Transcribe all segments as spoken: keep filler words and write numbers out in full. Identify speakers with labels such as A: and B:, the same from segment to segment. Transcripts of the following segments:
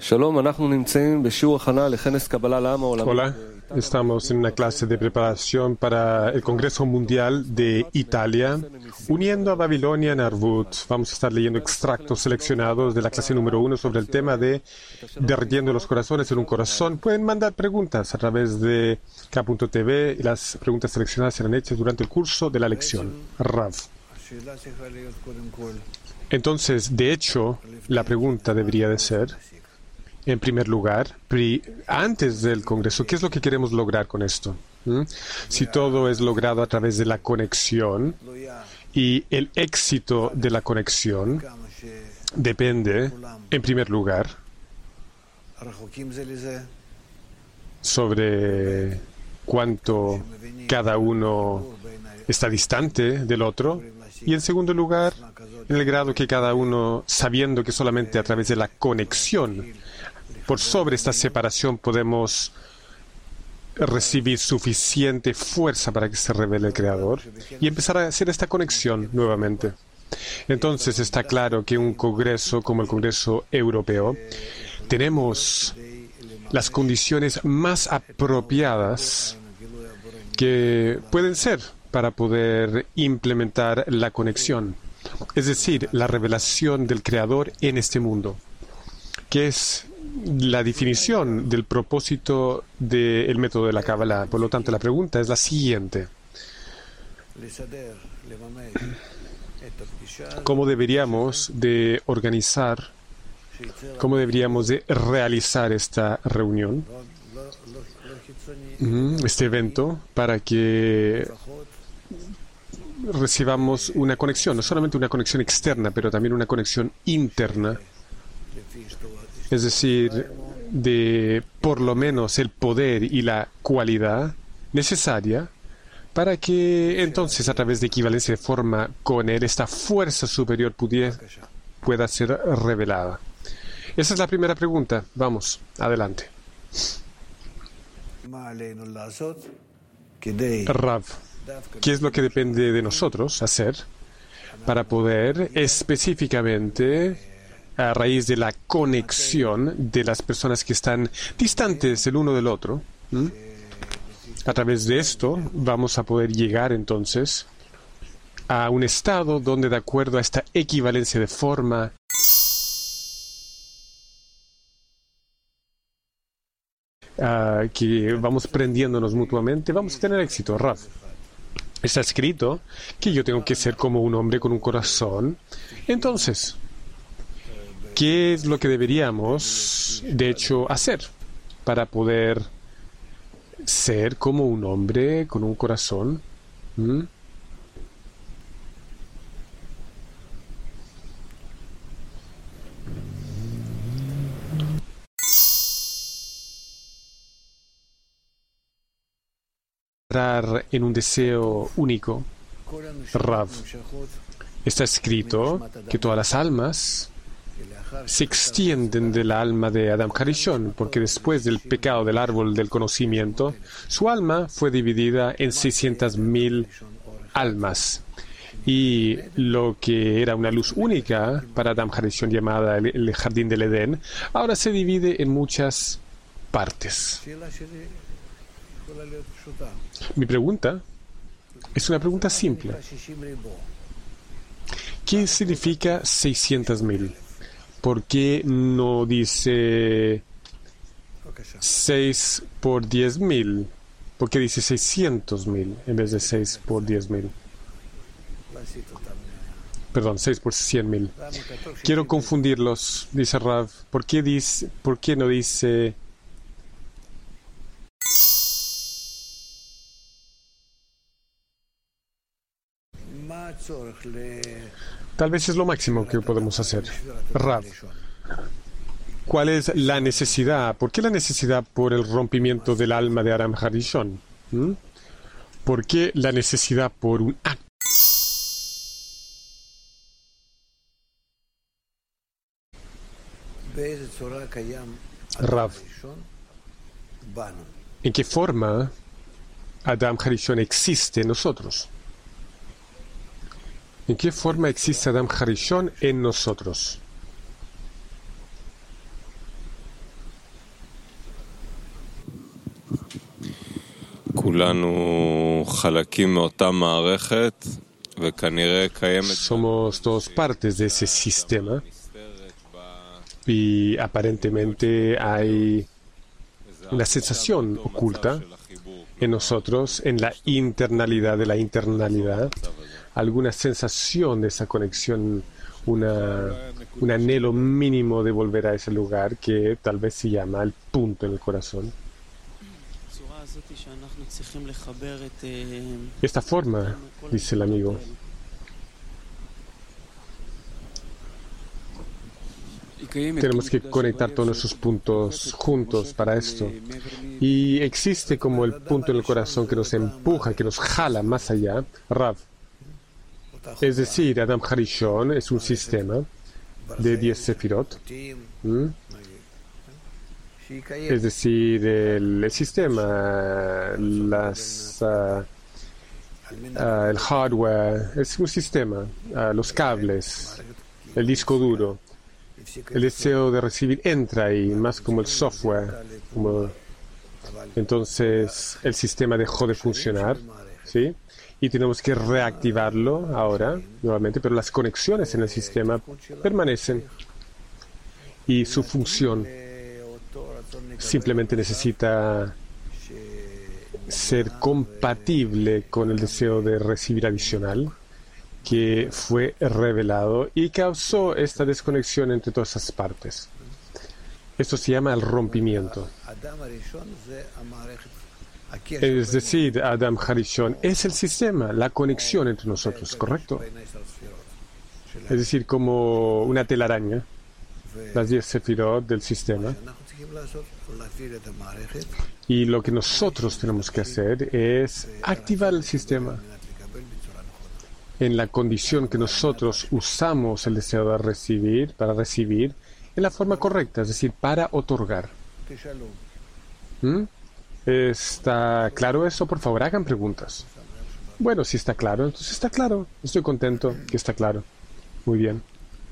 A: Hola, estamos en una clase de preparación para el Congreso Mundial de Italia, uniendo a Babilonia en Arvut. Vamos a estar leyendo extractos seleccionados de la clase número uno sobre el tema de derritiendo los corazones en un corazón. Pueden mandar preguntas a través de K punto T V y las preguntas seleccionadas serán hechas durante el curso de la lección. Rav. Entonces, de hecho, la pregunta debería de ser, en primer lugar, antes del Congreso, ¿qué es lo que queremos lograr con esto? ¿Mm? Si todo es logrado a través de la conexión y el éxito de la conexión depende, en primer lugar, sobre cuánto cada uno está distante del otro y, en segundo lugar, en el grado que cada uno, sabiendo que solamente a través de la conexión, por sobre esta separación, podemos recibir suficiente fuerza para que se revele el Creador y empezar a hacer esta conexión nuevamente. Entonces está claro que un congreso como el Congreso Europeo, tenemos las condiciones más apropiadas que pueden ser para poder implementar la conexión, es decir, la revelación del Creador en este mundo, que es la definición del propósito del método de la Kabbalah. Por lo tanto, la pregunta es la siguiente. ¿Cómo deberíamos de organizar, cómo deberíamos de realizar esta reunión, este evento, para que recibamos una conexión, no solamente una conexión externa, pero también una conexión interna? Es decir, de por lo menos el poder y la cualidad necesaria para que entonces, a través de equivalencia de forma con él, esta fuerza superior pudiera, pueda ser revelada. Esa es la primera pregunta. Vamos, adelante. Rav, ¿qué es lo que depende de nosotros hacer para poder específicamente, a raíz de la conexión de las personas que están distantes el uno del otro, ¿m? A través de esto vamos a poder llegar entonces a un estado donde, de acuerdo a esta equivalencia de forma, uh, que vamos prendiéndonos mutuamente, vamos a tener éxito? Rav, está escrito que yo tengo que ser como un hombre con un corazón. Entonces, ¿qué es lo que deberíamos, de hecho, hacer para poder ser como un hombre con un corazón? ¿Mm? Entrar en un deseo único. Rav, está escrito que todas las almas se extienden del alma de Adam Harishon, porque después del pecado del árbol del conocimiento, su alma fue dividida en seiscientas mil almas. Y lo que era una luz única para Adam Harishon, llamada el, el jardín del Edén, ahora se divide en muchas partes. Mi pregunta es una pregunta simple. ¿Qué significa seiscientas mil? ¿Por qué no dice seis por diez mil? ¿Por qué dice seiscientos mil en vez de seis por diez mil? Perdón, seis por cien mil. Quiero confundirlos, dice Rav. ¿Por qué, dice, ¿Por qué no dice tal vez es lo máximo que podemos hacer? Rav, ¿cuál es la necesidad? ¿Por qué la necesidad por el rompimiento del alma de Adam Harishon? ¿Mm? ¿Por qué la necesidad por un acto? Rav, ¿en qué forma Adam Harishon existe en nosotros? ¿En qué forma existe Adam Harishon en nosotros? Somos todos partes de ese sistema y aparentemente hay una sensación oculta en nosotros, en la internalidad de la internalidad, alguna sensación de esa conexión, una, un anhelo mínimo de volver a ese lugar que tal vez se llama el punto en el corazón. Esta forma, dice el amigo, tenemos que conectar todos esos puntos juntos para esto. Y existe como el punto en el corazón que nos empuja, que nos jala más allá, Rav. Es decir, Adam Harishon es un sistema de diez sefirot. ¿Mm? Es decir, el, el sistema, las, uh, uh, el hardware, es un sistema, uh, los cables, el disco duro. El deseo de recibir entra ahí, más como el software. Como... Entonces, el sistema dejó de funcionar, ¿sí? Y tenemos que reactivarlo ahora, nuevamente, pero las conexiones en el sistema permanecen. Y su función simplemente necesita ser compatible con el deseo de recibir adicional que fue revelado y causó esta desconexión entre todas esas partes. Esto se llama el rompimiento. Es decir, Adam Harishon es el sistema, la conexión entre nosotros, ¿correcto? Es decir, como una telaraña, las diez sefirot del sistema. Y lo que nosotros tenemos que hacer es activar el sistema en la condición que nosotros usamos el deseo de recibir, para recibir, en la forma correcta, es decir, para otorgar. ¿Mm? ¿Está claro eso? Por favor, hagan preguntas. Bueno, si está claro, entonces está claro. Estoy contento que está claro. Muy bien.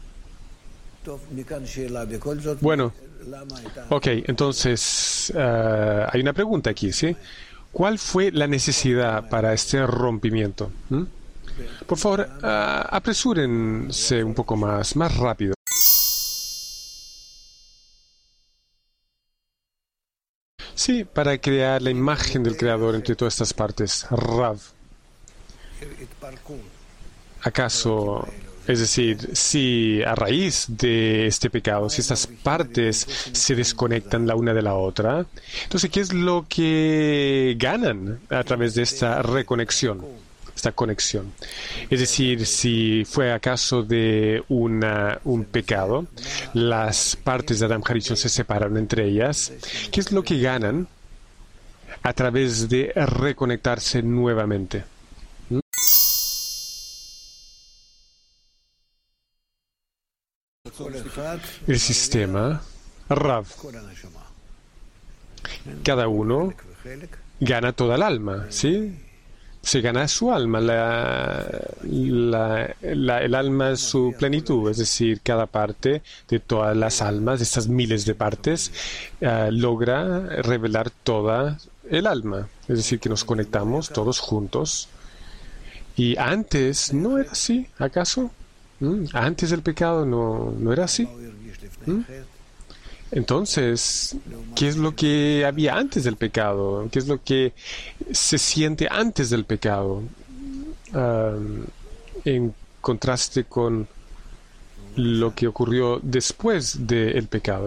A: Bueno, ok, entonces uh, hay una pregunta aquí, ¿sí? ¿Cuál fue la necesidad para este rompimiento? ¿Mm? Por favor, uh, apresúrense un poco más, más rápido. Sí, para crear la imagen del Creador entre todas estas partes. Rav. ¿Acaso, es decir, si a raíz de este pecado, si estas partes se desconectan la una de la otra, entonces, ¿qué es lo que ganan a través de esta reconexión? Esta conexión. Es decir, si fue acaso de una, un pecado, las partes de Adam Harishon se separaron entre ellas, ¿qué es lo que ganan a través de reconectarse nuevamente? ¿Mm? El sistema, Rav. Cada uno gana toda el alma, ¿sí? Se gana su alma, la, la, la, el alma en su plenitud, es decir, cada parte de todas las almas, de estas miles de partes, uh, logra revelar toda el alma, es decir, que nos conectamos todos juntos. Y antes no era así, ¿acaso? ¿Mm? Antes del pecado no, no era así. ¿Mm? Entonces, ¿qué es lo que había antes del pecado? ¿Qué es lo que se siente antes del pecado? Um, en contraste con lo que ocurrió después del pecado.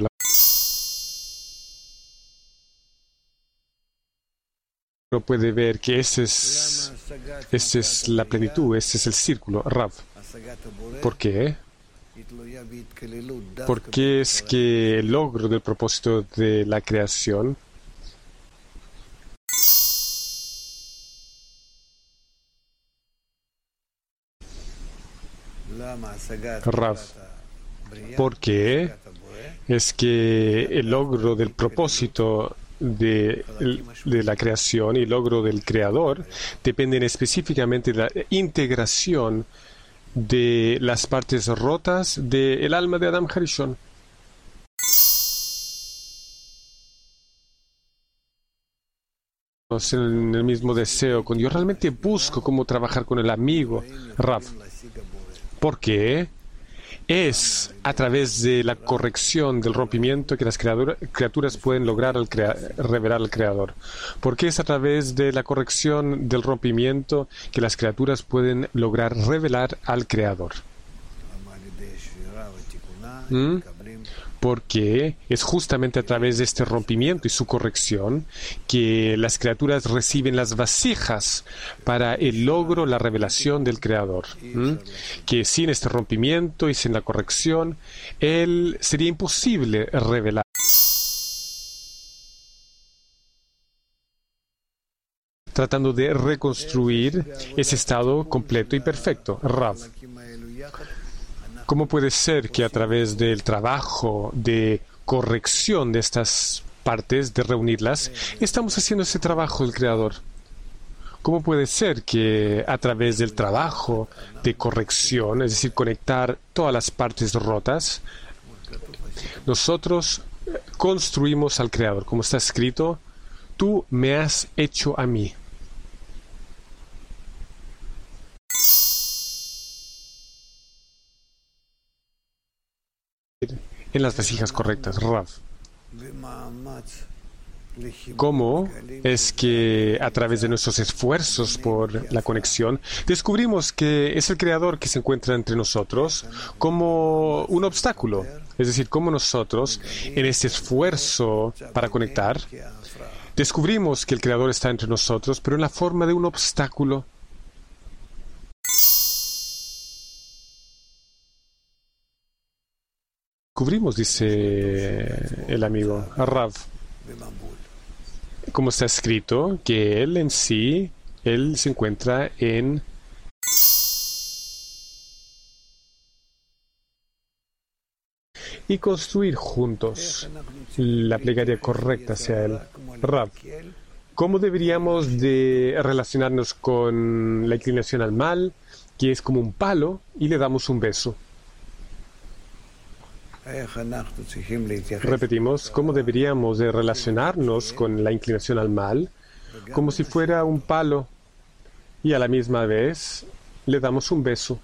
A: Uno puede ver que esa es, esa es la plenitud, ese es el círculo, Rav. ¿Por qué? Porque es que el logro del propósito de la creación Rav, porque es que el logro del propósito de, de la creación y el logro del creador dependen específicamente de la integración de las partes rotas del alma de Adam Harishon. en el mismo deseo, cuando yo realmente busco cómo trabajar con el amigo, Rav. ¿Por qué? Es a través de la corrección del rompimiento que las criaturas pueden lograr al crea revelar al Creador. Porque es a través de la corrección del rompimiento que las criaturas pueden lograr revelar al Creador. ¿Mm? Porque es justamente a través de este rompimiento y su corrección que las criaturas reciben las vasijas para el logro, la revelación del Creador. ¿Mm? Que sin este rompimiento y sin la corrección, él sería imposible revelar. Tratando de reconstruir ese estado completo y perfecto. Rav. ¿Cómo puede ser que a través del trabajo de corrección de estas partes, de reunirlas, estamos haciendo ese trabajo del Creador? ¿Cómo puede ser que a través del trabajo de corrección, es decir, conectar todas las partes rotas, nosotros construimos al Creador? Como está escrito, tú me has hecho a mí. En las vasijas correctas, Rav. ¿Cómo es que a través de nuestros esfuerzos por la conexión descubrimos que es el Creador que se encuentra entre nosotros como un obstáculo? Es decir, cómo nosotros, en este esfuerzo para conectar, descubrimos que el Creador está entre nosotros, pero en la forma de un obstáculo. Descubrimos, dice el amigo Rav, como está escrito, que él en sí, él se encuentra en y construir juntos la plegaria correcta hacia él. Rav, ¿cómo deberíamos de relacionarnos con la inclinación al mal, que es como un palo, y le damos un beso? Repetimos, ¿cómo deberíamos de relacionarnos con la inclinación al mal? Como si fuera un palo y a la misma vez le damos un beso.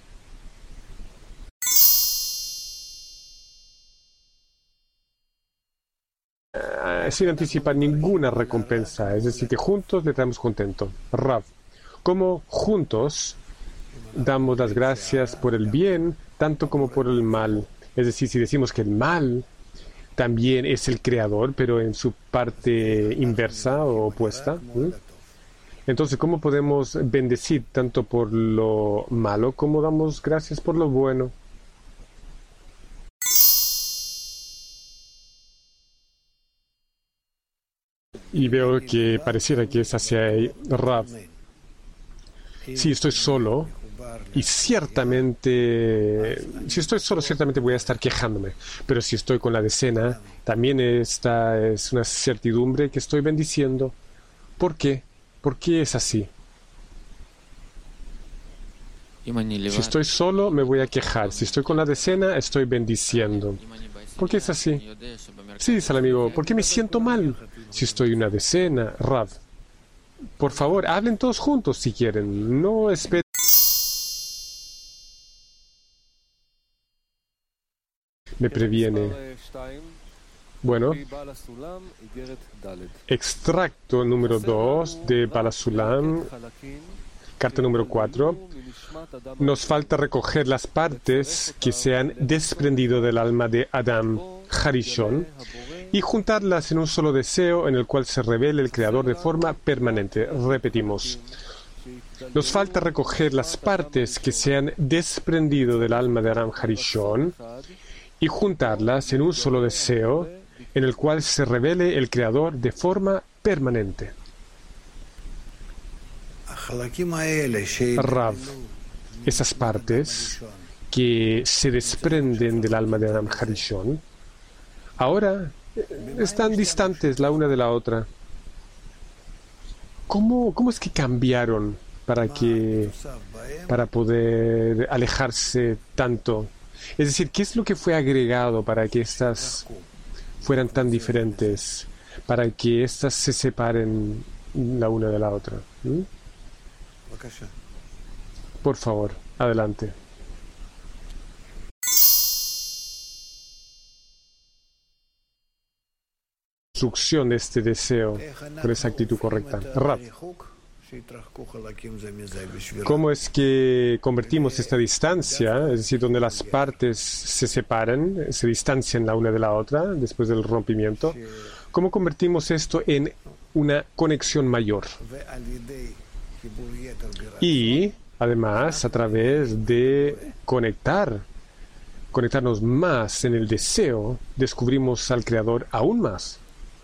A: Uh, sin anticipar ninguna recompensa, es decir, que juntos le damos contento. Rav, ¿cómo juntos damos las gracias por el bien tanto como por el mal? Es decir, si decimos que el mal también es el creador, pero en su parte inversa o opuesta, ¿sí? Entonces, ¿cómo podemos bendecir tanto por lo malo como damos gracias por lo bueno? Y veo que pareciera que es hacia Rav. Si estoy solo, y ciertamente, si estoy solo, ciertamente voy a estar quejándome. Pero si estoy con la decena, también esta es una certidumbre que estoy bendiciendo. ¿Por qué? ¿Por qué es así? Si estoy solo, me voy a quejar. Si estoy con la decena, estoy bendiciendo. ¿Por qué es así? Sí, dice el amigo, ¿por qué me siento mal si estoy en una decena, Rav? Por favor, hablen todos juntos si quieren. No esperen. Me previene. Bueno, extracto número dos de Balasulam, carta número cuatro. Nos falta recoger las partes que se han desprendido del alma de Adam Harishon y juntarlas en un solo deseo en el cual se revele el Creador de forma permanente. Repetimos. Nos falta recoger las partes que se han desprendido del alma de Adam Harishon y juntarlas en un solo deseo en el cual se revele el Creador de forma permanente. Rav, esas partes que se desprenden del alma de Adam Harishon, ahora están distantes la una de la otra. ¿Cómo, cómo es que cambiaron para que, para poder alejarse tanto? Es decir, ¿qué es lo que fue agregado para que estas fueran tan diferentes? Para que estas se separen la una de la otra. ¿Mm? Por favor, adelante. Construcción de este deseo con esa actitud correcta. Rav, ¿cómo es que convertimos esta distancia, es decir, donde las partes se separan, se distancian la una de la otra después del rompimiento? ¿Cómo convertimos esto en una conexión mayor? Y, además, a través de conectar, conectarnos más en el deseo, descubrimos al Creador aún más.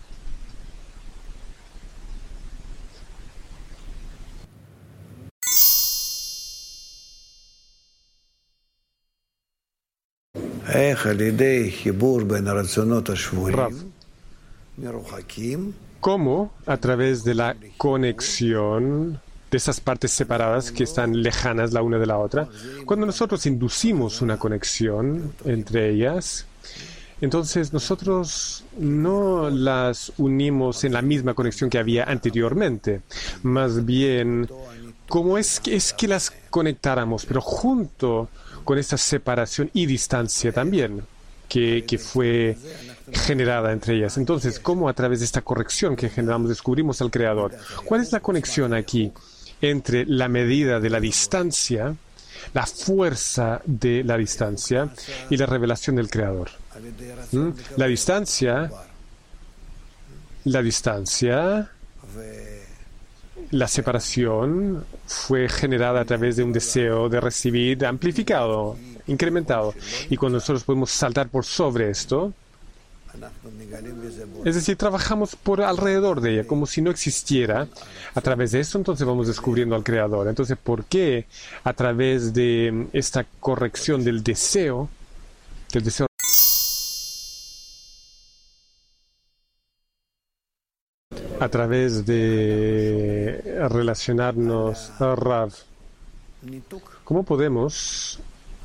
A: Rav, ¿cómo a través de la conexión de esas partes separadas que están lejanas la una de la otra, cuando nosotros inducimos una conexión entre ellas, entonces nosotros no las unimos en la misma conexión que había anteriormente, más bien, ¿cómo es que, es que las conectáramos, pero junto con esta separación y distancia también que, que fue generada entre ellas? Entonces, ¿cómo a través de esta corrección que generamos descubrimos al Creador? ¿Cuál es la conexión aquí entre la medida de la distancia, la fuerza de la distancia y la revelación del Creador? ¿Mm? La distancia, la distancia, la separación fue generada a través de un deseo de recibir amplificado, incrementado. Y cuando nosotros podemos saltar por sobre esto, es decir, trabajamos por alrededor de ella, como si no existiera. A través de eso, entonces vamos descubriendo al Creador. Entonces, ¿por qué a través de esta corrección del deseo, del deseo a través de relacionarnos a Rav, cómo podemos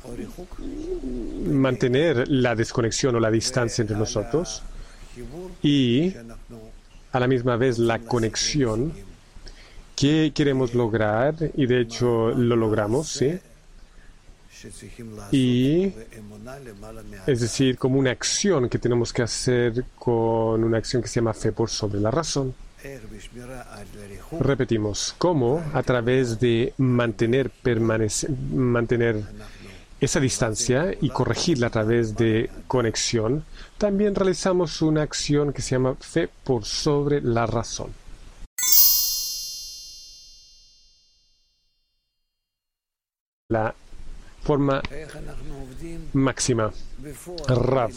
A: mantener la desconexión o la distancia entre nosotros y a la misma vez la conexión que queremos lograr, y de hecho lo logramos, ¿sí? Y es decir, como una acción que tenemos que hacer con una acción que se llama fe por sobre la razón. Repetimos, cómo a través de mantener, permanecer, mantener esa distancia y corregirla a través de conexión, también realizamos una acción que se llama fe por sobre la razón. La forma máxima. Rav,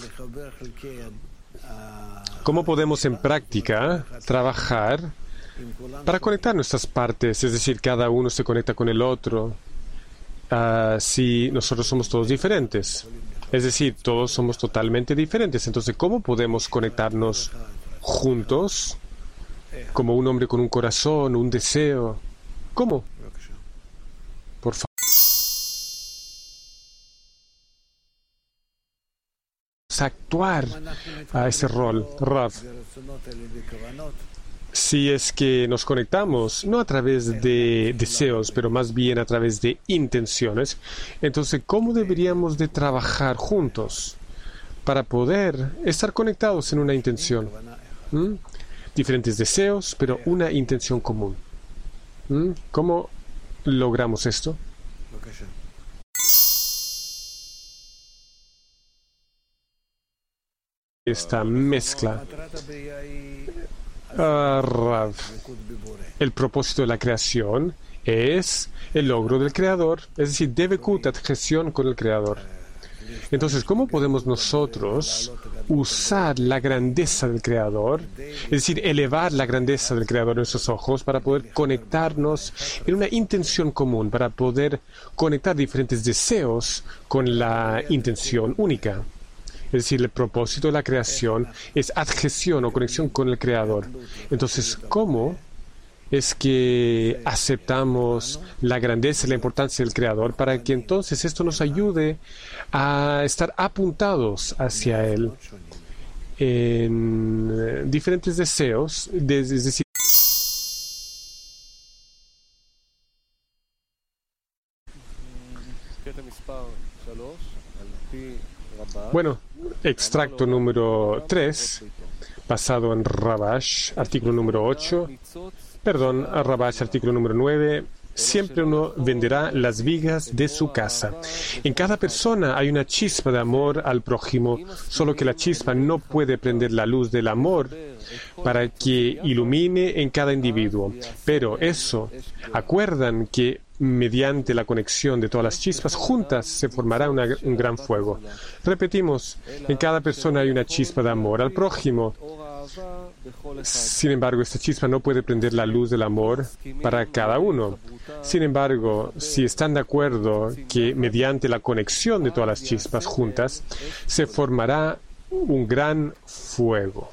A: ¿cómo podemos en práctica trabajar para conectar nuestras partes? Es decir, cada uno se conecta con el otro. Uh, si nosotros somos todos diferentes, es decir, todos somos totalmente diferentes, entonces ¿cómo podemos conectarnos juntos como un hombre con un corazón, un deseo? ¿Cómo? Por favor. Actuar a ese rol, Rav. Si es que nos conectamos, no a través de deseos, pero más bien a través de intenciones, entonces, ¿cómo deberíamos de trabajar juntos para poder estar conectados en una intención? ¿Mm? Diferentes deseos, pero una intención común. ¿Mm? ¿Cómo logramos esto? Esta mezcla. Uh, Rav, el propósito de la creación es el logro del Creador, es decir, Devekut, adhesión con el Creador. Entonces, ¿cómo podemos nosotros usar la grandeza del Creador, es decir, elevar la grandeza del Creador en nuestros ojos para poder conectarnos en una intención común, para poder conectar diferentes deseos con la intención única? Es decir, el propósito de la creación es adhesión o conexión con el Creador. Entonces, ¿cómo es que aceptamos la grandeza y la importancia del Creador para que entonces esto nos ayude a estar apuntados hacia Él en diferentes deseos, es decir, Bueno, extracto número tres, basado en Rabash, artículo número ocho. Perdón, Rabash, artículo número nueve. Siempre uno venderá las vigas de su casa. En cada persona hay una chispa de amor al prójimo, solo que la chispa no puede prender la luz del amor para que ilumine en cada individuo. Pero eso, acuerdan que mediante la conexión de todas las chispas juntas se formará una, un gran fuego. Repetimos, en cada persona hay una chispa de amor al prójimo. Sin embargo, esta chispa no puede prender la luz del amor para cada uno. Sin embargo, si están de acuerdo que mediante la conexión de todas las chispas juntas se formará un gran fuego.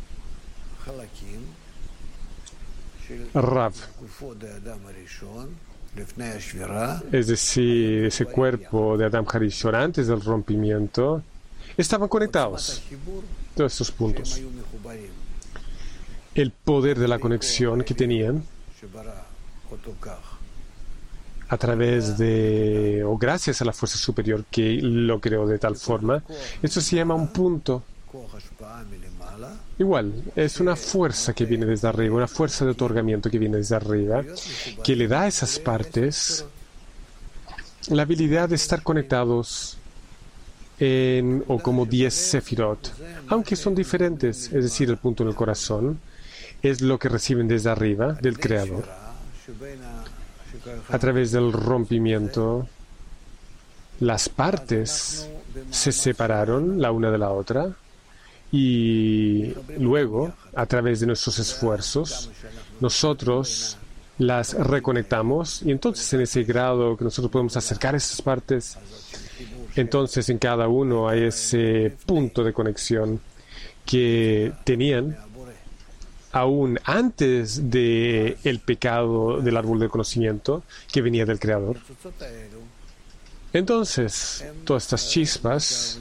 A: Rav, es decir, ese cuerpo de Adam Harishon antes del rompimiento, estaban conectados. Todos estos puntos. El poder de la conexión que tenían a través de, o gracias a la fuerza superior que lo creó de tal forma, esto se llama un punto. Igual, es una fuerza que viene desde arriba, una fuerza de otorgamiento que viene desde arriba, que le da a esas partes la habilidad de estar conectados en, o como diez sefirot, aunque son diferentes, es decir, el punto en el corazón es lo que reciben desde arriba del Creador. A través del rompimiento, las partes se separaron la una de la otra y luego, a través de nuestros esfuerzos, nosotros las reconectamos y entonces en ese grado que nosotros podemos acercar esas partes, entonces en cada uno hay ese punto de conexión que tenían aún antes del pecado del árbol del conocimiento que venía del Creador. Entonces, todas estas chispas,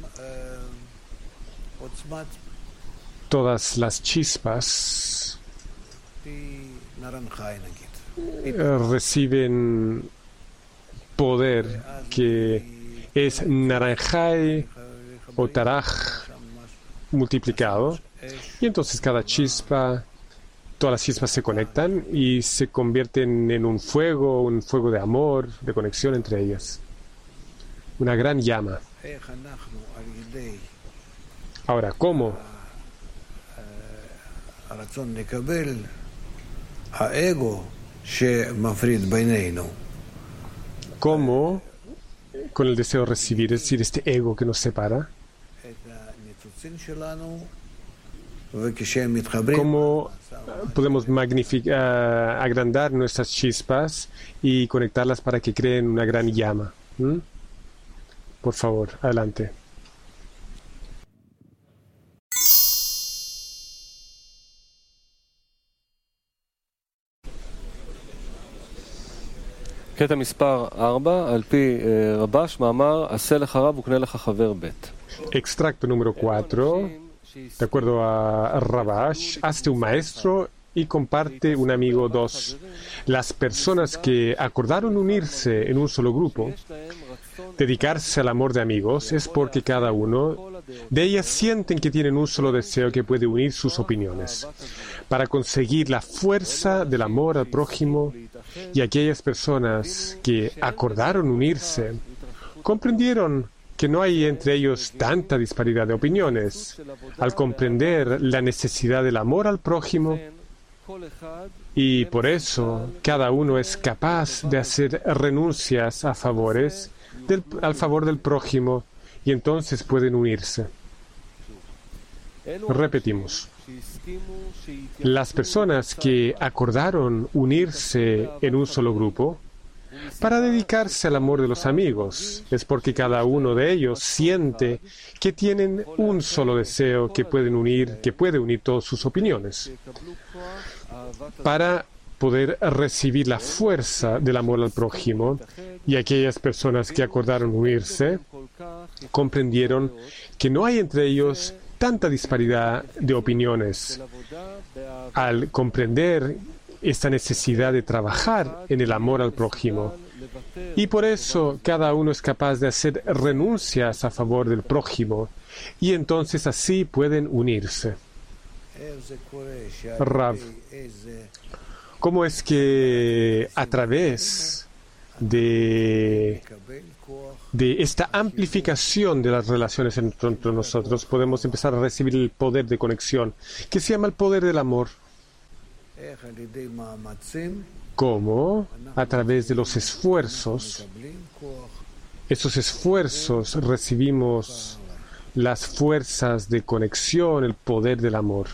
A: todas las chispas reciben poder que es naranjai o taraj multiplicado. Y entonces cada chispa, todas las chispas se conectan y se convierten en un fuego, un fuego de amor, de conexión entre ellas. Una gran llama. Ahora, ¿cómo? ¿Cómo? Con el deseo de recibir, es decir, este ego que nos separa. ¿Cómo podemos magnificar, agrandar nuestras chispas y conectarlas para que creen una gran llama? ¿Mm? Por favor, adelante.
B: קטע מספר ארבע, על פי רבש, מאמר, עשה לך רב וקנה לך חבר בית.
A: Extracto número cuatro, de acuerdo a Rabash, hazte un maestro y comparte un amigo dos. Las personas que acordaron unirse en un solo grupo, dedicarse al amor de amigos, es porque cada uno de ellas sienten que tienen un solo deseo que puede unir sus opiniones para conseguir la fuerza del amor al prójimo, y aquellas personas que acordaron unirse comprendieron que no hay entre ellos tanta disparidad de opiniones. Al comprender la necesidad del amor al prójimo, y por eso cada uno es capaz de hacer renuncias a favores del, al favor del prójimo, y entonces pueden unirse. Repetimos. Las personas que acordaron unirse en un solo grupo para dedicarse al amor de los amigos, es porque cada uno de ellos siente que tienen un solo deseo que pueden unir, que puede unir todas sus opiniones, para poder recibir la fuerza del amor al prójimo. Y aquellas personas que acordaron unirse comprendieron que no hay entre ellos tanta disparidad de opiniones. Al comprender esta necesidad de trabajar en el amor al prójimo Y por eso cada uno es capaz de hacer renuncias a favor del prójimo, y entonces así pueden unirse. Rav, ¿cómo es que a través de, de esta amplificación de las relaciones entre, entre nosotros podemos empezar a recibir el poder de conexión, que se llama el poder del amor? ¿Cómo? A través de los esfuerzos. Esos esfuerzos recibimos las fuerzas de conexión, el poder del amor.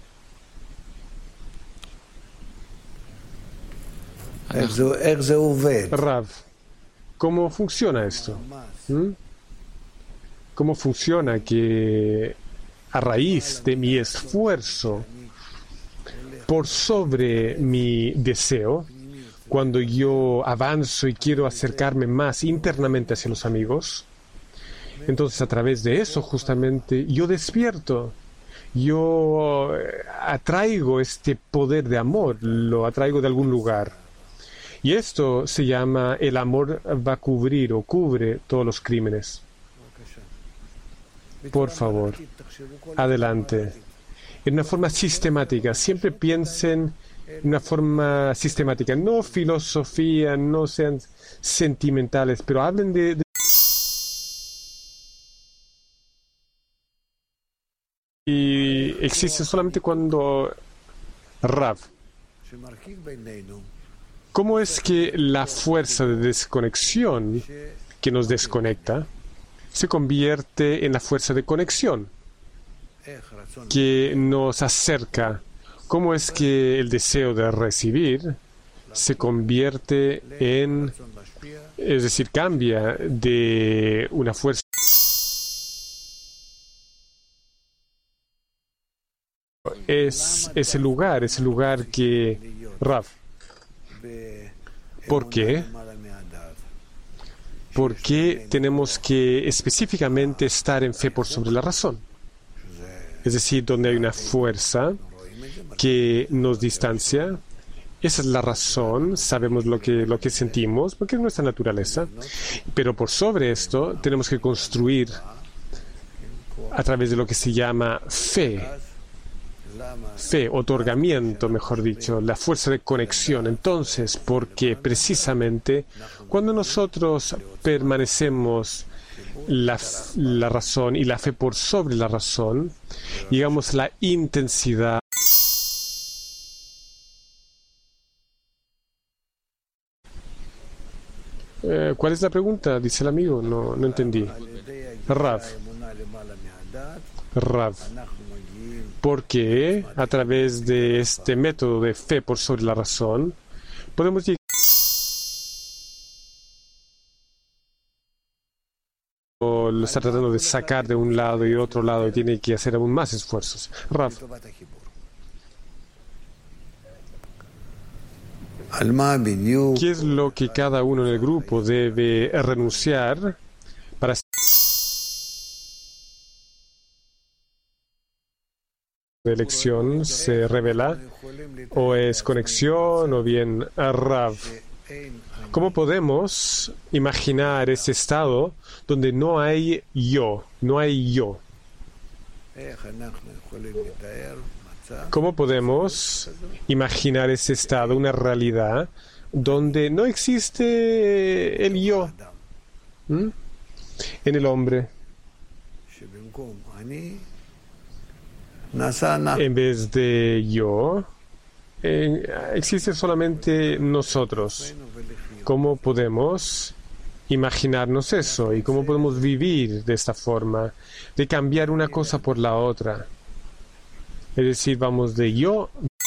A: Rav, ¿cómo funciona esto? ¿Mm? ¿Cómo funciona que a raíz de mi esfuerzo por sobre mi deseo, cuando yo avanzo y quiero acercarme más internamente hacia los amigos, entonces a través de eso justamente yo despierto, yo atraigo este poder de amor, lo atraigo de algún lugar. Y esto se llama el amor va a cubrir o cubre todos los crímenes. Por favor, adelante. En una forma sistemática, siempre piensen en una forma sistemática, no filosofía, no sean sentimentales, pero hablen de, de y existe solamente cuando Rav. ¿Cómo es que la fuerza de desconexión que nos desconecta se convierte en la fuerza de conexión que nos acerca? ¿Cómo es que el deseo de recibir se convierte en, es decir, cambia de una fuerza? Es ese lugar, ese lugar que... Rav, ¿por qué? ¿Por qué tenemos que específicamente estar en fe por sobre la razón? Es decir, donde hay una fuerza que nos distancia. Esa es la razón, sabemos lo que, lo que sentimos, porque es nuestra naturaleza. Pero por sobre esto, tenemos que construir a través de lo que se llama fe. Fe, otorgamiento, mejor dicho, la fuerza de conexión. Entonces, porque precisamente cuando nosotros permanecemos la, la razón y la fe por sobre la razón, llegamos a la intensidad. Eh, ¿Cuál es la pregunta? Dice el amigo. No, no entendí. Rav. Rav. Porque a través de este método de fe por sobre la razón, podemos llegar. O lo está tratando de sacar de un lado y de otro lado y tiene que hacer aún más esfuerzos. Rav. ¿Qué es lo que cada uno en el grupo debe renunciar para la elección se revela? ¿O es conexión o bien Rav? ¿Cómo podemos imaginar ese estado donde no hay yo, no hay yo? ¿Cómo podemos imaginar ese estado, una realidad donde no existe el yo? ¿Mm? En el hombre. En vez de yo, eh, existe solamente nosotros. ¿Cómo podemos imaginarnos eso? ¿Y cómo podemos vivir de esta forma? De cambiar una cosa por la otra. Es decir, vamos de yo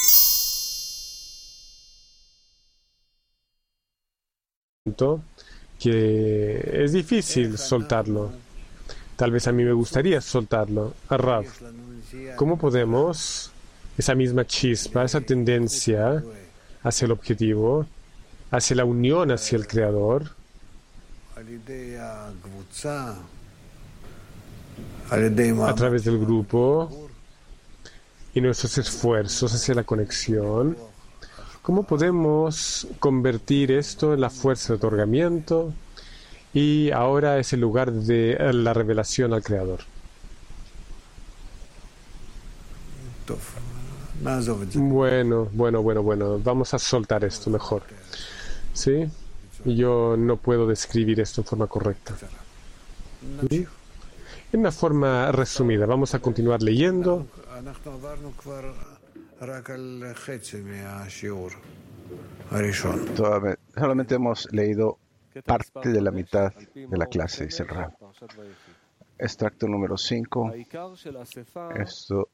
A: que es difícil soltarlo. Tal vez a mí me gustaría soltarlo. A Rav, ¿cómo podemos esa misma chispa, esa tendencia hacia el objetivo, hacia la unión hacia el Creador, a través del grupo y nuestros esfuerzos hacia la conexión, ¿Cómo podemos convertir esto en la fuerza de otorgamiento? Y ahora es el lugar de la revelación al Creador. Bueno, bueno, bueno, bueno. Vamos a soltar esto mejor. ¿Sí? Yo no puedo describir esto en forma correcta. ¿Sí? En una forma resumida. Vamos a continuar leyendo.
C: Todavía, solamente hemos leído parte de la mitad de la clase, dice el Rab. Extracto número cinco. Esto,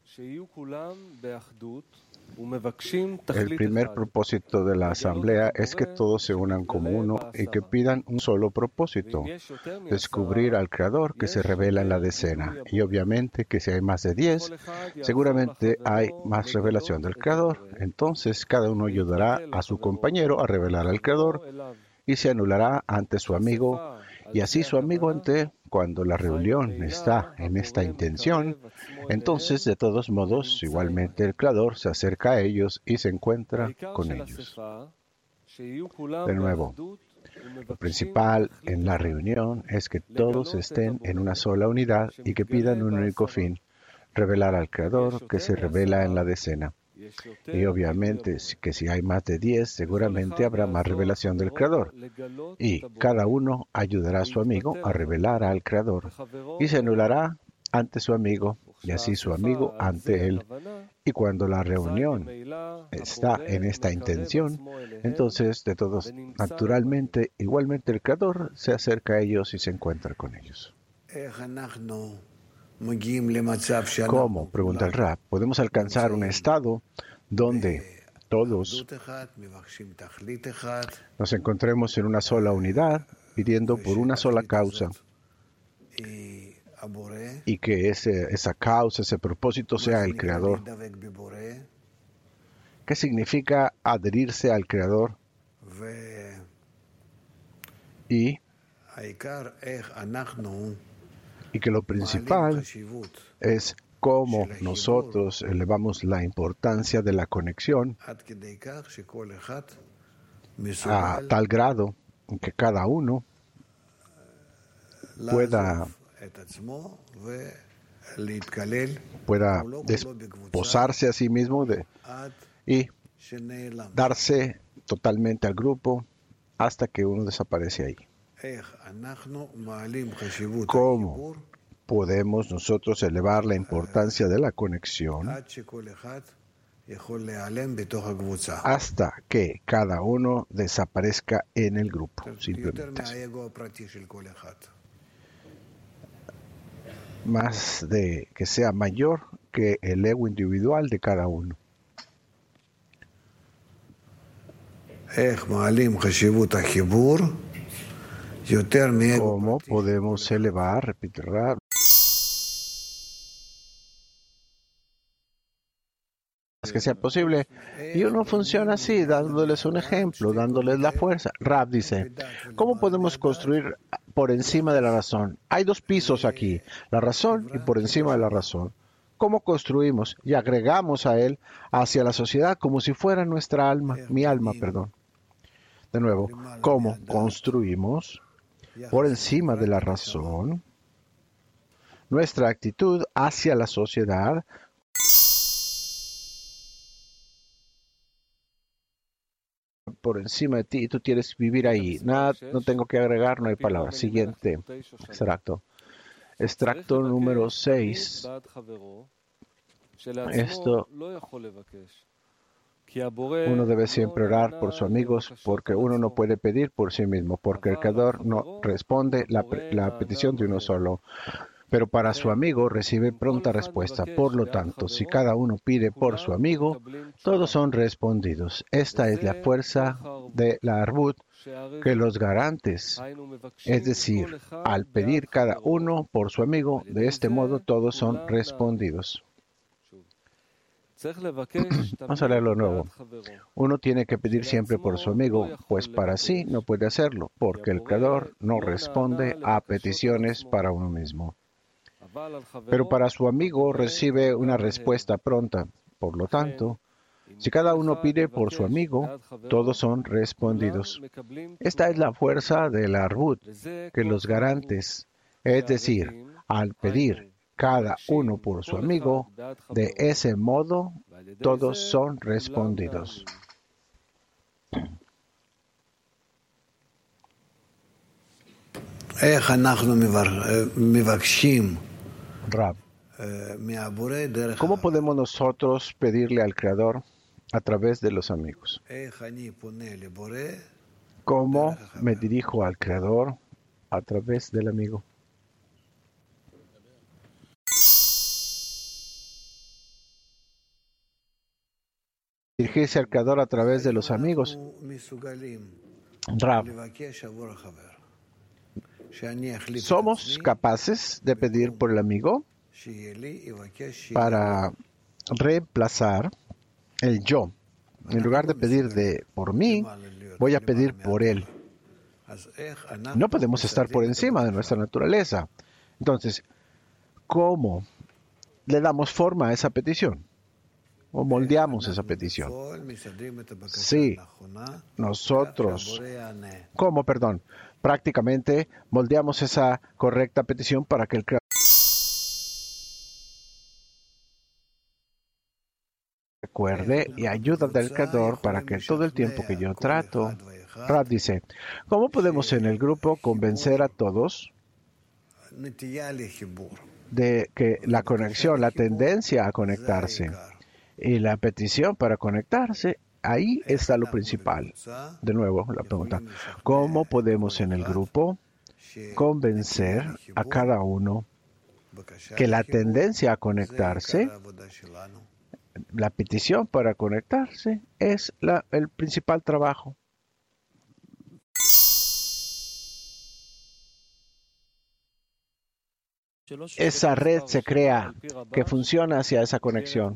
C: el primer propósito de la asamblea es que todos se unan como uno y que pidan un solo propósito: descubrir al Creador que se revela en la decena. Y obviamente que si hay más de diez, seguramente hay más revelación del Creador. Entonces cada uno ayudará a su compañero a revelar al Creador y se anulará ante su amigo, y así su amigo ante él. Cuando la reunión está en esta intención, entonces de todos modos igualmente el Creador se acerca a ellos y se encuentra con ellos. De nuevo, lo principal en la reunión es que todos estén en una sola unidad y que pidan un único fin: revelar al Creador que se revela en la decena. Y obviamente que si hay más de diez, seguramente habrá más revelación del Creador. Y cada uno ayudará a su amigo a revelar al Creador y se anulará ante su amigo y así su amigo ante él. Y cuando la reunión está en esta intención, entonces de todos, naturalmente, igualmente el Creador se acerca a ellos y se encuentra con ellos. ¿Cómo? Pregunta el Rab. ¿Podemos alcanzar un estado donde todos nos encontremos en una sola unidad, pidiendo por una sola causa, y que ese, esa causa, ese propósito sea el Creador? ¿Qué significa adherirse al Creador? Y Y que lo principal es cómo nosotros elevamos la importancia de la conexión a tal grado que cada uno pueda, pueda desposarse a sí mismo de, y darse totalmente al grupo hasta que uno desaparece ahí. ¿Cómo podemos nosotros elevar la importancia de la conexión hasta que cada uno desaparezca en el grupo? Simplemente así. Más de que sea mayor que el ego individual de cada uno. ¿Cómo podemos elevar, repite Rab, que sea posible? Y uno funciona así, dándoles un ejemplo, dándoles la fuerza. Rab dice, ¿cómo podemos construir por encima de la razón? Hay dos pisos aquí, la razón y por encima de la razón. ¿Cómo construimos y agregamos a él hacia la sociedad como si fuera nuestra alma, mi alma, perdón? De nuevo, ¿cómo construimos por encima de la razón nuestra actitud hacia la sociedad por encima de ti y tú quieres vivir ahí? Nada, no tengo que agregar, no hay palabras. Siguiente extracto. Extracto número seis. Esto, uno debe siempre orar por sus amigos porque uno no puede pedir por sí mismo, porque el Creador no responde la, la petición de uno solo. Pero para su amigo recibe pronta respuesta. Por lo tanto, si cada uno pide por su amigo, todos son respondidos. Esta es la fuerza de la Arbut, que los garantes, es decir, al pedir cada uno por su amigo, de este modo todos son respondidos. Vamos a leerlo de nuevo. Uno tiene que pedir siempre por su amigo, pues para sí no puede hacerlo, porque el Creador no responde a peticiones para uno mismo. Pero para su amigo recibe una respuesta pronta. Por lo tanto, Si cada uno pide por su amigo, todos son respondidos. Esta es la fuerza de la Arbut, que los garantes, es decir, al pedir cada uno por su amigo, de ese modo todos son respondidos. Rab, ¿cómo podemos nosotros pedirle al Creador a través de los amigos? ¿Cómo me dirijo al Creador a través del amigo? Dirigirse al Creador a través de los amigos. Rab, ¿somos capaces de pedir por el amigo para reemplazar el yo? En lugar de pedir de por mí, voy a pedir por él. No podemos estar por encima de nuestra naturaleza. Entonces, ¿cómo le damos forma a esa petición? ¿O moldeamos esa petición? Sí, nosotros, ¿cómo, perdón? Prácticamente moldeamos esa correcta petición para que el Creador recuerde y ayuda del Creador para que todo el tiempo que yo trato. Rab dice, ¿cómo podemos en el grupo convencer a todos de que la conexión, la tendencia a conectarse y la petición para conectarse, ahí está lo principal? De nuevo, la pregunta, ¿cómo podemos en el grupo convencer a cada uno que la tendencia a conectarse, la petición para conectarse, es la, el principal trabajo? Esa red se crea que funciona hacia esa conexión.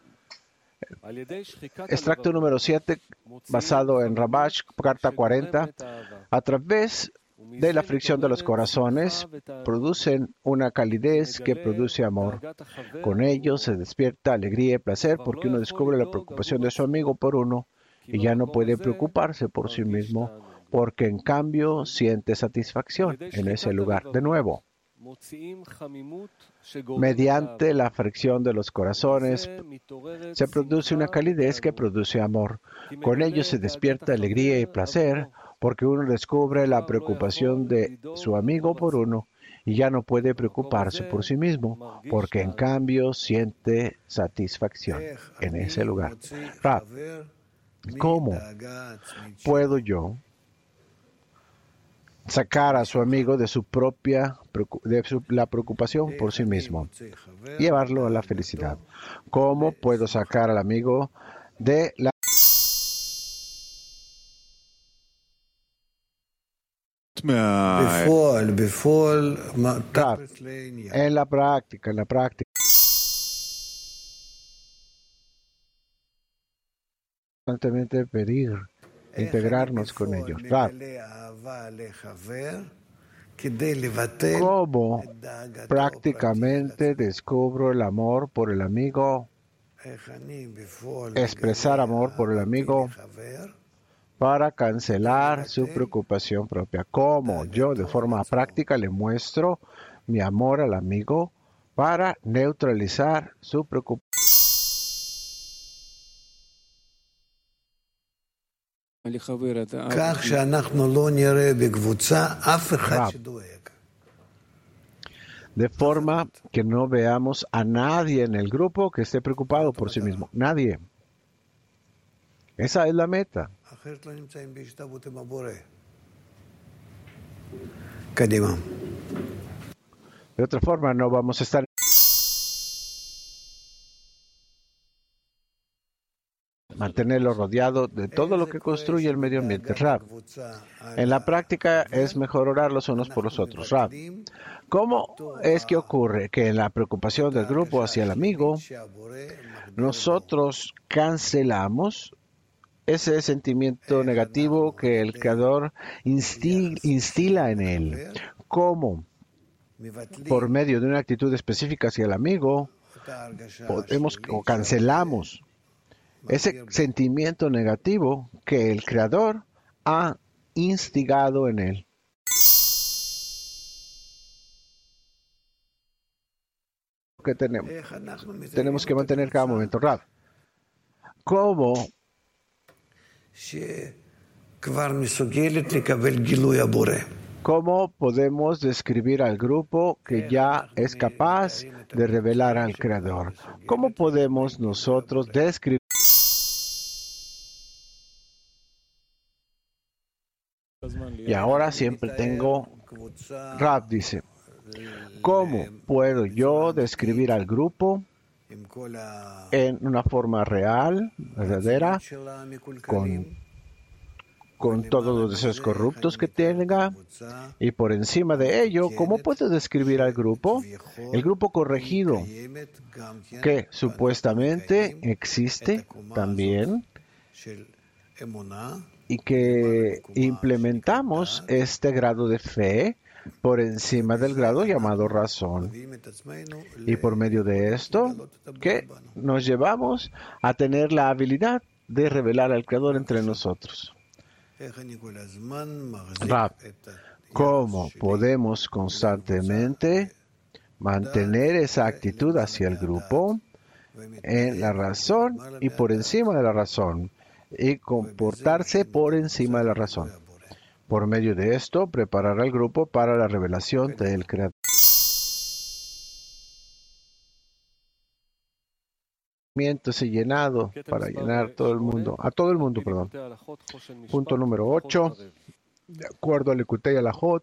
C: Extracto número siete, basado en Rabash, carta cuarenta. A través de la fricción de los corazones, producen una calidez que produce amor. Con ello se despierta alegría y placer porque uno descubre la preocupación de su amigo por uno y ya no puede preocuparse por sí mismo porque en cambio siente satisfacción en ese lugar. De nuevo, mediante la fricción de los corazones se produce una calidez que produce amor. Con ello se despierta alegría y placer porque uno descubre la preocupación de su amigo por uno y ya no puede preocuparse por sí mismo porque en cambio siente satisfacción en ese lugar. Rab, ¿cómo puedo yo sacar a su amigo de su propia de su, la preocupación por sí mismo, llevarlo a la felicidad? ¿Cómo puedo sacar al amigo de la en la práctica, en la práctica constantemente pedir, integrarnos con ellos? Rab, ¿cómo prácticamente descubro el amor por el amigo? Expresar amor por el amigo para cancelar su preocupación propia. ¿Cómo yo de forma práctica le muestro mi amor al amigo para neutralizar su preocupación? De forma que no veamos a nadie en el grupo que esté preocupado por sí mismo. Nadie. Esa es la meta. De otra forma, no vamos a estar mantenerlo rodeado de todo lo que construye el medio ambiente. Rab, en la práctica es mejor orar los unos por los otros. Rab, ¿cómo es que ocurre que en la preocupación del grupo hacia el amigo, nosotros cancelamos ese sentimiento negativo que el Creador instil, instila en él? ¿Cómo? Por medio de una actitud específica hacia el amigo, podemos o cancelamos ese sentimiento negativo que el Creador ha instigado en él. Que tenemos, tenemos que mantener cada momento. Rav, ¿cómo ¿Cómo podemos describir al grupo que ya es capaz de revelar al Creador? ¿Cómo podemos nosotros describir? Y ahora siempre tengo, Rav dice, ¿cómo puedo yo describir al grupo en una forma real, verdadera, con, con todos los deseos corruptos que tenga? Y por encima de ello, ¿cómo puedo describir al grupo? El grupo corregido, que supuestamente existe también, y que implementamos este grado de fe por encima del grado llamado razón. Y por medio de esto, que nos llevamos a tener la habilidad de revelar al Creador entre nosotros. Rav, ¿cómo podemos constantemente mantener esa actitud hacia el grupo en la razón y por encima de la razón, y comportarse por encima de la razón? Por medio de esto, preparar al grupo para la revelación del Creador. Y llenado para llenar todo el mundo, a todo el mundo, perdón. Punto número ocho. De acuerdo al Likutei Halachot,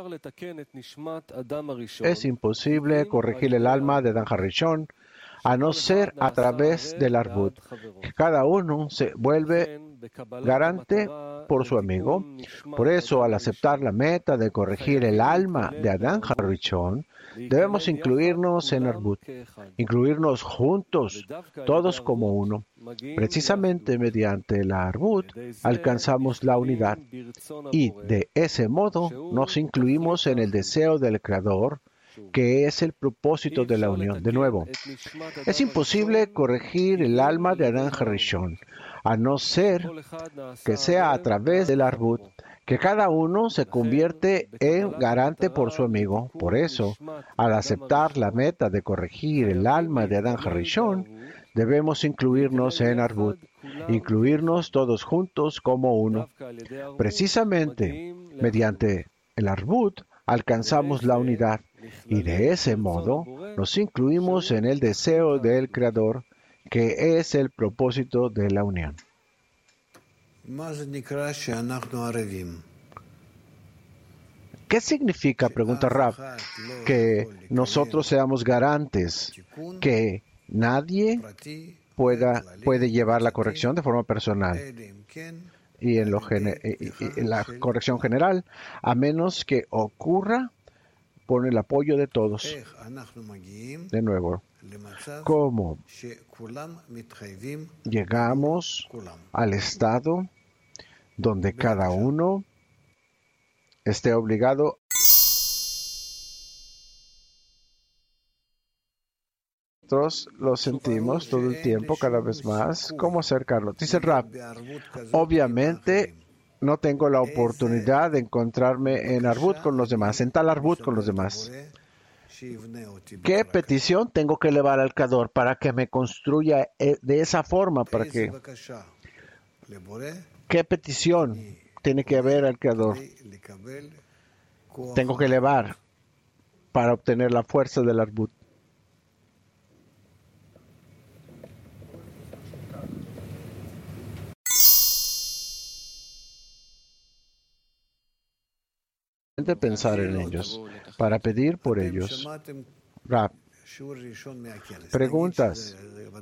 C: es imposible corregir el alma de Adán Harishon a no ser a través del Arbut, que cada uno se vuelve garante por su amigo. Por eso, al aceptar la meta de corregir el alma de Adán Harishon, debemos incluirnos en Arbut, incluirnos juntos, todos como uno. Precisamente mediante la Arbut alcanzamos la unidad y de ese modo nos incluimos en el deseo del Creador, que es el propósito de la unión. De nuevo, es imposible corregir el alma de Adán Harishon, a no ser que sea a través del Arbut, que cada uno se convierte en garante por su amigo. Por eso, al aceptar la meta de corregir el alma de Adán Harishon, debemos incluirnos en Arbut, incluirnos todos juntos como uno. Precisamente, mediante el Arbut, alcanzamos la unidad, y de ese modo nos incluimos en el deseo del Creador, que es el propósito de la unión. ¿Qué significa, pregunta Rav, que nosotros seamos garantes, que nadie pueda, puede llevar la corrección de forma personal y en, lo gene, y, y, en la corrección general, a menos que ocurra por el apoyo de todos? De nuevo, ¿cómo llegamos al estado donde cada uno esté obligado? Nosotros lo sentimos todo el tiempo, cada vez más. ¿Cómo acercarlo? Dice Rav, obviamente no tengo la oportunidad de encontrarme en Arbut con los demás, en tal Arbut con los demás. ¿Qué petición tengo que elevar al Creador para que me construya de esa forma? Para que, ¿qué petición tiene que haber al Creador? Tengo que elevar para obtener la fuerza del Arbut. De pensar en ellos, para pedir por ellos. Rav, preguntas.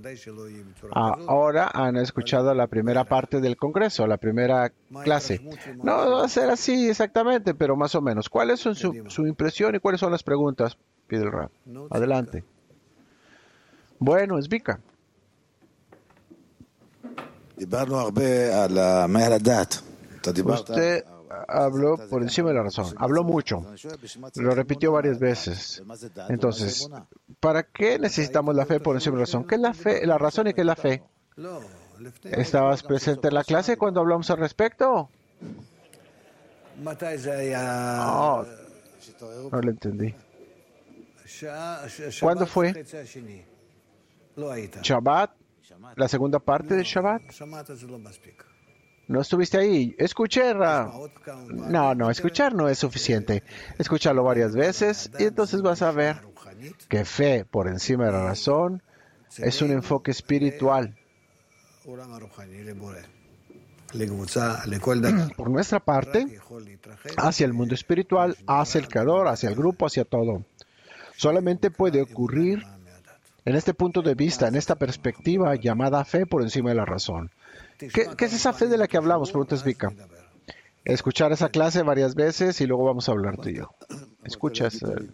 C: Ahora han escuchado la primera parte del Congreso, la primera clase. No va a ser así exactamente, pero más o menos. ¿Cuáles son su, su impresión y cuáles son las preguntas? Pide el Rav. Adelante. Bueno, Zvika. Usted habló por encima de la razón, habló mucho, lo repitió varias veces. Entonces, ¿para qué necesitamos la fe por encima de la razón? ¿Qué es la fe, la razón y qué es la fe? ¿Estabas presente en la clase cuando hablamos al respecto? Oh, no lo entendí. ¿Cuándo fue? Shabbat, la segunda parte de Shabbat. ¿No estuviste ahí? Escuché, Ra. No, no, escuchar no es suficiente. Escúchalo varias veces y entonces vas a ver que fe por encima de la razón es un enfoque espiritual. Por nuestra parte, hacia el mundo espiritual, hacia el Creador, hacia el grupo, hacia todo. Solamente puede ocurrir en este punto de vista, en esta perspectiva llamada fe por encima de la razón. ¿Qué, qué es esa fe de la que hablamos? Pregunta Zvika. Escuchar esa clase varias veces y luego vamos a hablar tú y yo. Escuchas. Eh,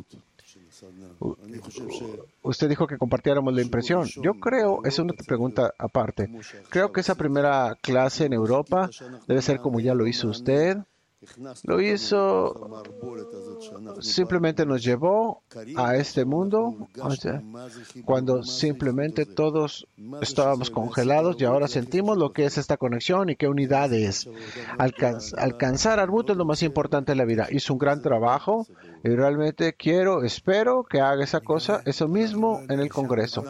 C: usted dijo que compartiéramos la impresión. Yo creo, es una pregunta aparte. Creo que esa primera clase en Europa debe ser como ya lo hizo usted. Lo hizo, simplemente nos llevó a este mundo, o sea, cuando simplemente todos estábamos congelados y ahora sentimos lo que es esta conexión y qué unidad es. Alcanz, alcanzar Arbut es lo más importante en la vida. Hizo un gran trabajo y realmente quiero, espero que haga esa cosa, eso mismo en el Congreso.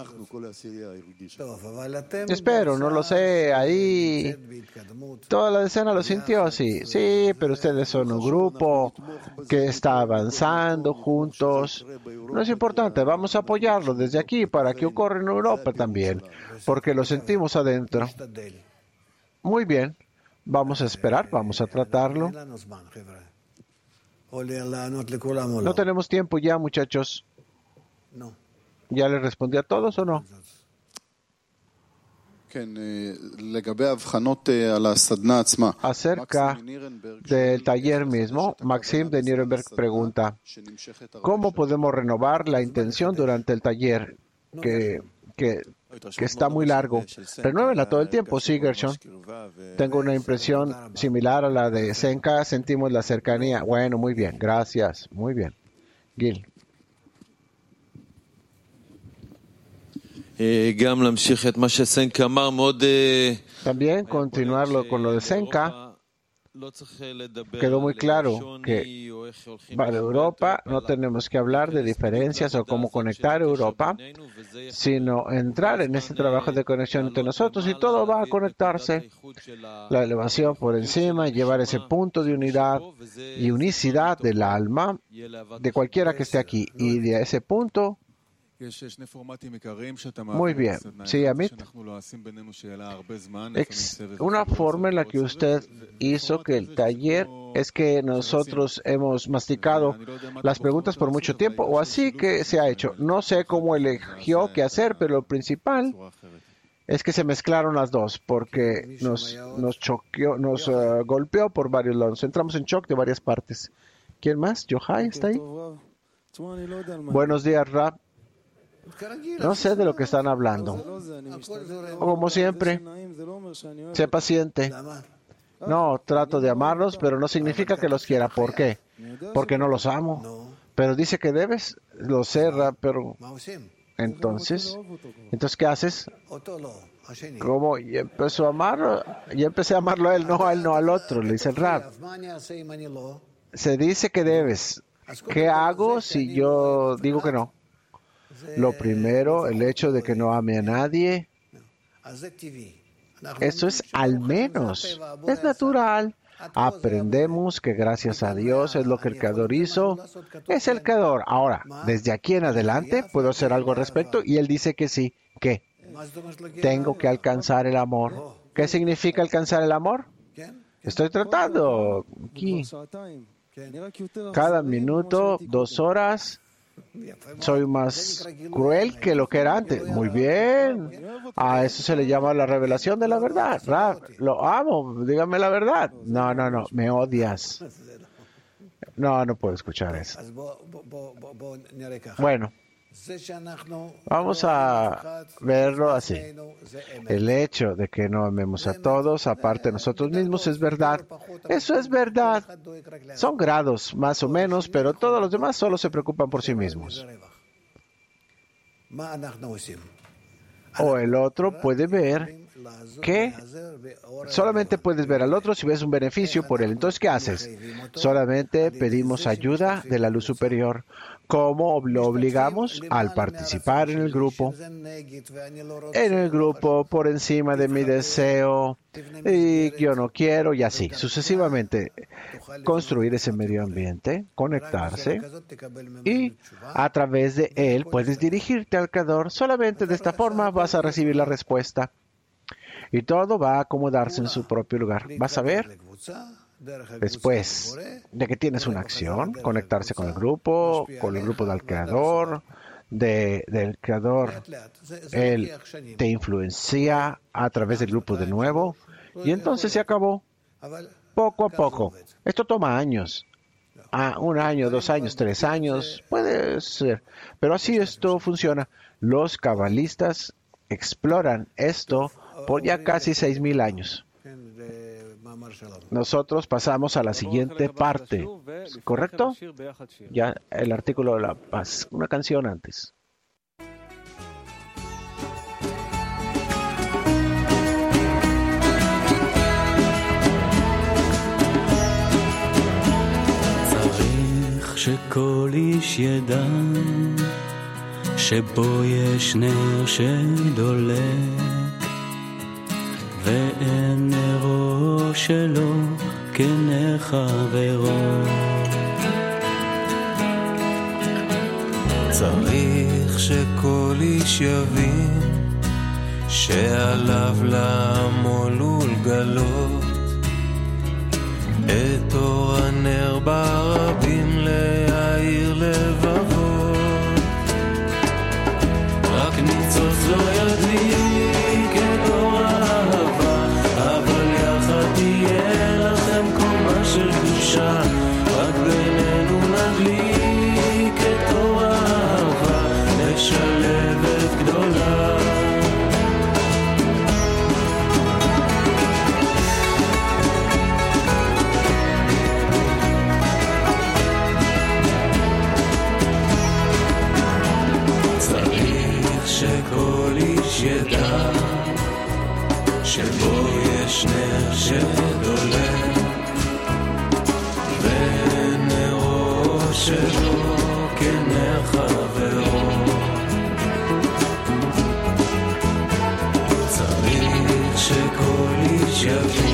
C: Espero, no lo sé, ahí toda la decena lo sintió, sí, sí, pero ustedes son un grupo que está avanzando juntos. No es importante, vamos a apoyarlo desde aquí para que ocurra en Europa también, porque lo sentimos adentro. Muy bien, vamos a esperar, vamos a tratarlo. No tenemos tiempo ya, muchachos. ¿Ya le respondí a todos o no? Acerca del taller mismo, Maxim de Nuremberg pregunta, ¿cómo podemos renovar la intención durante el taller que, que, que está muy largo? Renuévenla todo el tiempo, sí, Gershon. Tengo una impresión similar a la de Senka, sentimos la cercanía. Bueno, muy bien, gracias, muy bien. Gil. También continuarlo con lo de Senka, quedó muy claro que para Europa no tenemos que hablar de diferencias o cómo conectar Europa, sino entrar en este trabajo de conexión entre nosotros y todo va a conectarse. La elevación por encima, llevar ese punto de unidad y unicidad del alma de cualquiera que esté aquí y de ese punto. Muy bien, sí, Amit. Ex una forma en la que usted hizo que el taller es que nosotros hemos masticado las preguntas por mucho tiempo, o así que se ha hecho. No sé cómo eligió qué hacer, pero lo principal es que se mezclaron las dos, porque nos, nos choqueó, nos uh, golpeó por varios lados. Entramos en shock de varias partes. ¿Quién más? ¿Yohai está ahí? Buenos días, Rab. No sé de lo que están hablando. Como siempre, sé paciente. No, trato de amarlos, pero no significa que los quiera. ¿Por qué? Porque no los amo. Pero dice que debes. Lo sé, Rab, pero... Entonces, ¿entonces qué haces? ¿Cómo? Y empezó a amarlo. Y empecé a amarlo a él, no a él, no al otro. Le dice el Rab. Se dice que debes. ¿Qué hago si yo digo que no? Lo primero, el hecho de que no ame a nadie, eso es al menos, es natural. Aprendemos que gracias a Dios es lo que el Creador hizo, es el Creador. Ahora, desde aquí en adelante, ¿puedo hacer algo al respecto? Y él dice que sí. ¿Qué? Tengo que alcanzar el amor. ¿Qué significa alcanzar el amor? Estoy tratando aquí. Cada minuto, dos horas... Soy más cruel que lo que era antes. Muy bien. A eso se le llama la revelación de la verdad. Rab, lo amo. Dígame la verdad. No, no, no. Me odias. No, no puedo escuchar eso. Bueno. Vamos a verlo así. El hecho de que no amemos a todos, aparte de nosotros mismos, es verdad. Eso es verdad. Son grados, más o menos, pero todos los demás solo se preocupan por sí mismos. O el otro puede ver que solamente puedes ver al otro si ves un beneficio por él. Entonces, ¿qué haces? Solamente pedimos ayuda de la luz superior. ¿Cómo lo obligamos? Al participar en el grupo. En el grupo, por encima de mi deseo, y yo no quiero, y así, sucesivamente. Construir ese medio ambiente, conectarse, y a través de él puedes dirigirte al Creador. Solamente de esta forma vas a recibir la respuesta. Y todo va a acomodarse en su propio lugar. Vas a ver, después de que tienes una acción, conectarse con el grupo, con el grupo del Creador, de, del Creador, Él te influencia a través del grupo de nuevo, y entonces se acabó. Poco a poco. Esto toma años. Ah, un año, dos años, tres años, puede ser. Pero así esto funciona. Los cabalistas exploran esto por ya casi seis mil años. Nosotros pasamos a la siguiente parte, ¿correcto? Ya el artículo de la paz, una canción antes.
D: צריך שכל איש ידע שבו יש נר שדולק ואין נרו שלו כנר חברו.
E: צריך שכל איש יבין שעליו לעמול ולגלות את אור הנר ברבים להאיר לבבות. רק ניצוץ לא ידליק את אור האהבה, אבל יחד תהיה לכם קומה של קדושה. רק בינינו נדליק את אור האהבה, לשלבת גדולה. שכל איש ידע שבו יש נר שדולק ונרו שלו כנר חברו. צריך שכל איש יבין